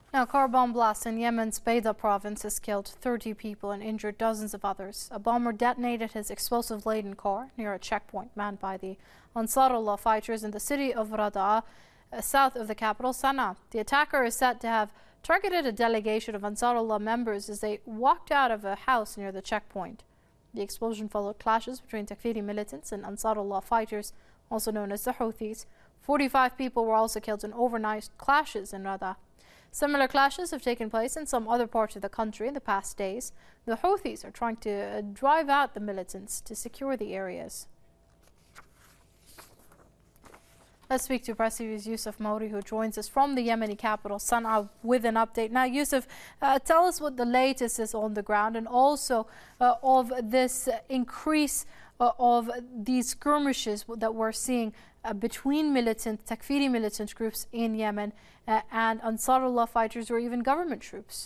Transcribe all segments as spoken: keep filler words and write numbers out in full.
Now, car bomb blast in Yemen's Beida province has killed thirty people and injured dozens of others. A bomber detonated his explosive-laden car near a checkpoint manned by the Ansarullah fighters in the city of Rada'a, uh, south of the capital, Sana'a. The attacker is said to have targeted a delegation of Ansarullah members as they walked out of a house near the checkpoint. The explosion followed clashes between Takfiri militants and Ansarullah fighters, also known as the Houthis. forty-five people were also killed in overnight clashes in Rada'a. Similar clashes have taken place in some other parts of the country in the past days. The Houthis are trying to uh, drive out the militants to secure the areas. Let's speak to Press T V's Yusuf Mauri, who joins us from the Yemeni capital, Sana'a, with an update. Now, Yusuf, uh, tell us what the latest is on the ground, and also uh, of this uh, increase uh, of these skirmishes that we're seeing uh, between militant, Takfiri militant groups in Yemen uh, and Ansarullah fighters or even government troops.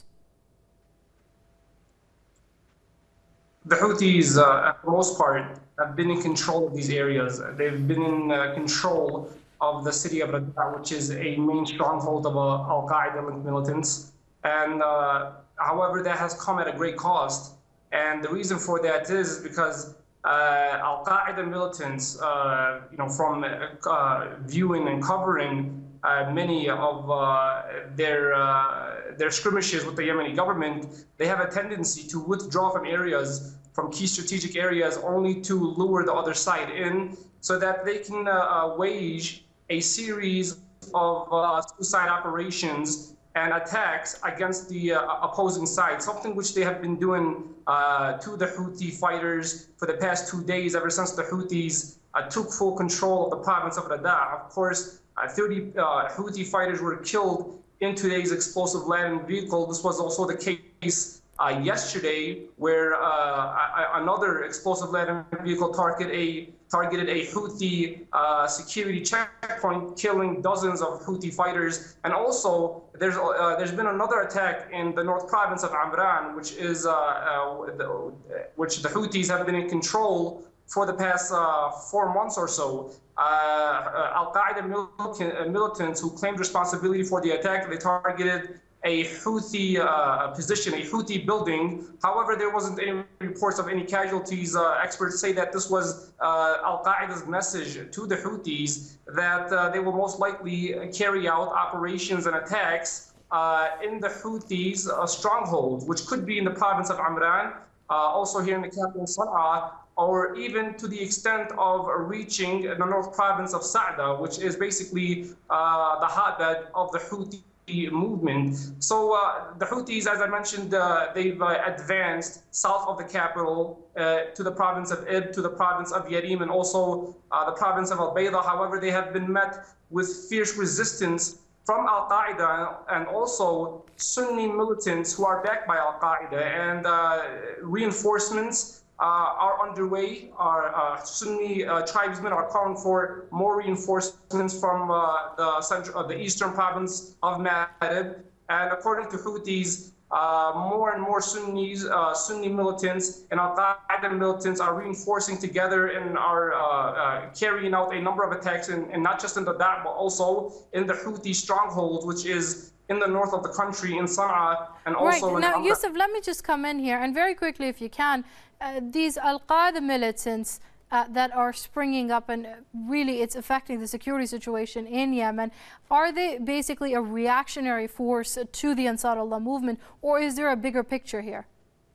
The Houthis, uh, at the most part, have been in control of these areas. They've been in uh, control of the city of Rada'a, which is a main stronghold of uh, Al-Qaeda militants. And uh, however, that has come at a great cost. And the reason for that is because uh, Al-Qaeda militants, uh, you know, from uh, viewing and covering uh, many of uh, their uh, their skirmishes with the Yemeni government, they have a tendency to withdraw from areas, from key strategic areas, only to lure the other side in, so that they can uh, uh, wage a series of uh, suicide operations and attacks against the uh, opposing side, something which they have been doing uh, to the Houthi fighters for the past two days, ever since the Houthis uh, took full control of the province of Rada'a. Of course, uh, thirty uh, Houthi fighters were killed in today's explosive-laden vehicle. This was also the case uh, yesterday, where uh, another explosive-laden vehicle targeted a targeted a Houthi uh, security checkpoint, killing dozens of Houthi fighters. And also, there's uh, there's been another attack in the North Province of Amran, which is uh, uh, the, which the Houthis have been in control for the past uh, four months or so. Uh, uh, Al-Qaeda militant, militants who claimed responsibility for the attack, they targeted a Houthi uh, position, a Houthi building. However, there wasn't any reports of any casualties. Uh, experts say that this was uh, Al-Qaeda's message to the Houthis that uh, they will most likely carry out operations and attacks uh, in the Houthis' uh, stronghold, which could be in the province of Amran, uh, also here in the capital Sana'a, or even to the extent of reaching the North Province of Sa'da, which is basically uh, the hotbed of the Houthi movement. So uh, the Houthis, as I mentioned, uh, they've uh, advanced south of the capital uh, to the province of Ib, to the province of Yarim, and also uh, the province of Al-Bayda. However, they have been met with fierce resistance from Al-Qaeda and also Sunni militants who are backed by Al-Qaeda, and uh, reinforcements Uh, are underway. Our uh, Sunni uh, tribesmen are calling for more reinforcements from uh, the central, uh, the eastern province of Ma'arib. And according to Houthis, uh, more and more Sunnis, uh, Sunni militants and Al-Qaeda militants are reinforcing together and are uh, uh, carrying out a number of attacks, in, and not just in the Rada'a, but also in the Houthi stronghold, which is in the north of the country, in Sana'a, and also right. in Now, Amran. Yusuf, let me just come in here, and very quickly, if you can, uh, these Al-Qaeda militants uh, that are springing up, and really it's affecting the security situation in Yemen, are they basically a reactionary force to the Ansarullah movement, or is there a bigger picture here?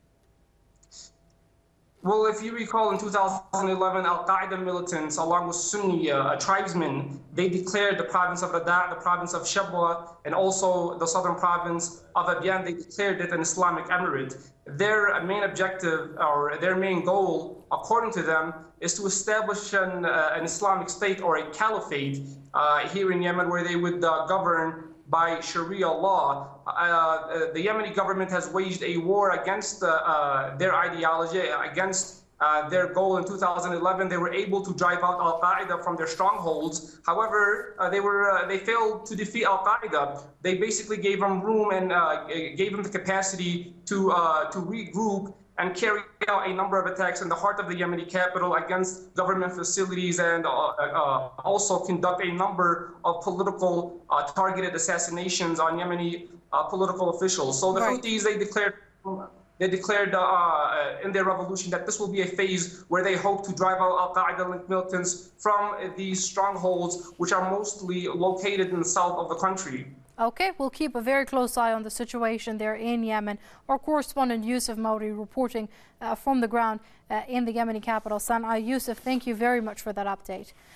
Well, if you recall, in two thousand eleven, Al-Qaeda militants, along with Sunni uh, tribesmen, they declared the province of Rada'a, the province of Shabwa, and also the southern province of Abyan, they declared it an Islamic emirate. Their main objective, or their main goal, according to them, is to establish an, uh, an Islamic state or a caliphate uh, here in Yemen, where they would uh, govern by Sharia law. Uh, the Yemeni government has waged a war against uh, uh, their ideology, against uh, their goal. In two thousand eleven. They were able to drive out Al-Qaeda from their strongholds. However, uh, they were uh, they failed to defeat Al-Qaeda. They basically gave them room and uh, gave them the capacity to uh, to regroup and carry out a number of attacks in the heart of the Yemeni capital against government facilities, and uh, uh, also conduct a number of political uh, targeted assassinations on Yemeni uh, political officials. So the Right. Houthis, they declared they declared uh, uh, in their revolution that this will be a phase where they hope to drive out al-Qaeda-linked militants from these strongholds, which are mostly located in the south of the country. Okay, we'll keep a very close eye on the situation there in Yemen. Our correspondent Yusuf Maudi reporting uh, from the ground uh, in the Yemeni capital, Sana'a. Yusuf, thank you very much for that update.